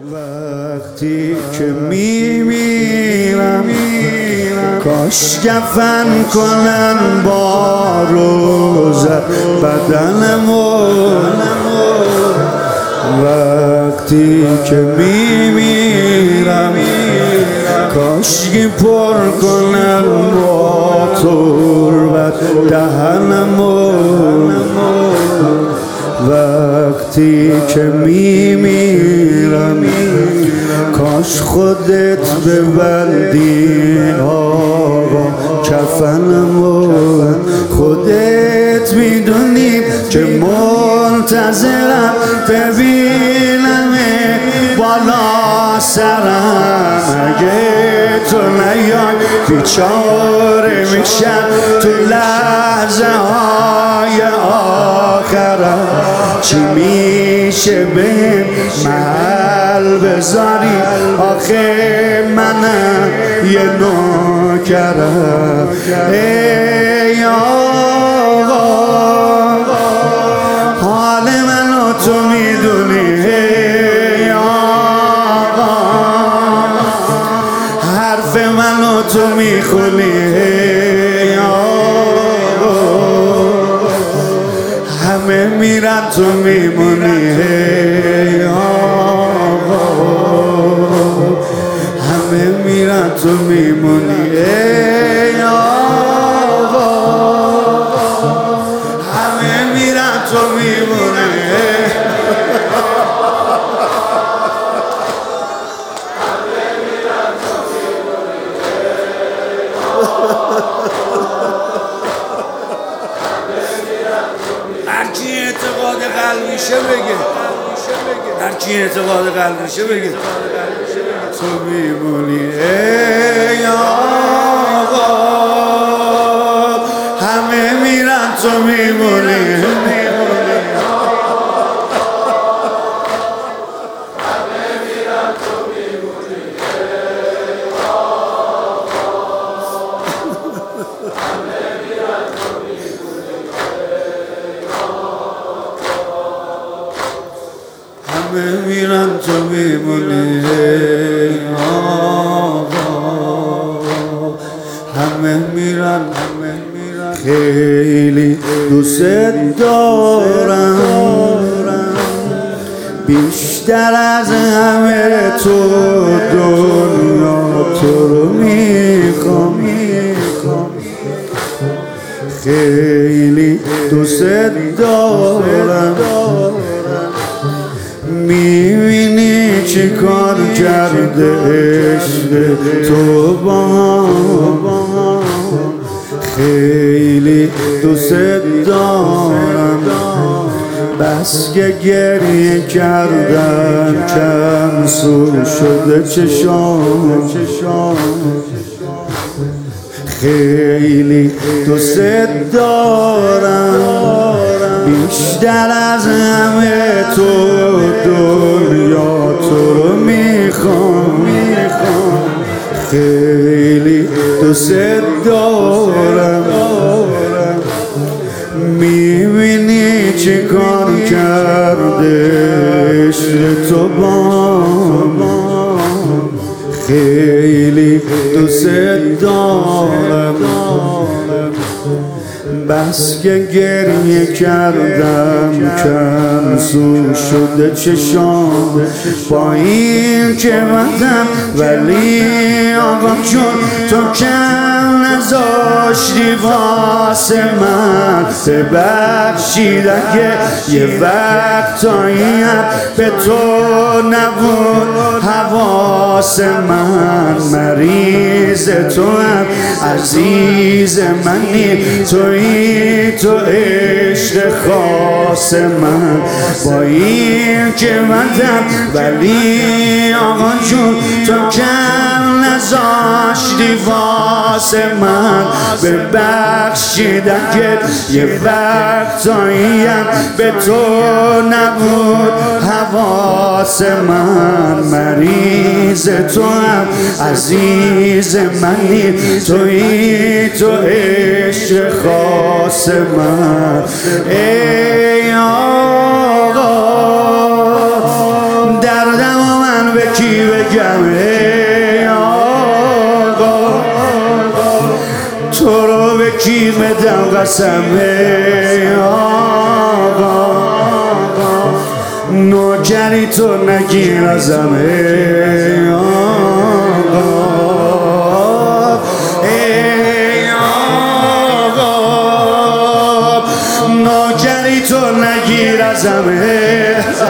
وقتی که میمیرم کاش کفن کنن با روزت بدنمو. وقتی که میمیرم کاش پر کنن با تربت دهنمو. وقتی که میمیرم کاش خودت ببندی آقا کفنمو. خودت میدونی که منتظرم ببینم بالا سرم. اگه تو نیای بیچاره میشم تو لحظه های آخرم. چی میشه بهم محل بذاری آخه منم یه نوکرم. ای آقا حال منو تو میدونی. ای آقا حرف منو تو میخونی. ای آقا همه میرن تو میمونی. ای آقا همه میرن تو میمونی. ای آقا همه میرن تو میمونی. هرچی اعتقاد قلبیشه بگه، هرچی اعتقاد قلبیشه بگه تو میمونی. ای آقا همه میرن تو میمونی. همه میرن تو میمونی. آقا همه میرن خیلی دوست دارم بیشتر از همه تو دنیا تو رو میخوام. خیلی دوست دارم میبینی چی کار کرده عشق تو با هم. خیلی دوست دارم بس که گریه کردن کم سو شده چشام. خیلی دوست دارم بیشتر از همه تو دنیا تو رو میخوام. خیلی دوست دارم میبینی چی کار کرده عشق تو با هم. خیلی دوست دارم بس که گریه کردم کم سو شده چشام. با این که بدم ولی آقا جون تو کم نذاشتی واسه من. ببخشید اگه یه وقتاییم به تو نبود حواس من. مریض تو هم عزیز منی تویی تو عشق خاص من. با این که مدم ولی آقا جون تو کم نذاشتی واسه من. ببخشید اگه یه وقتاییم به تو نبود حواس من. مریض تو هم عزیز منی تویی تو عشق خاص من. ای آقا دردم من کی بگم ای آقا تو رو به کی بدم قسم ای آقا نوکری تو نگیر ازم ای آقا ای آقا نوکری تو نگیر ازم ای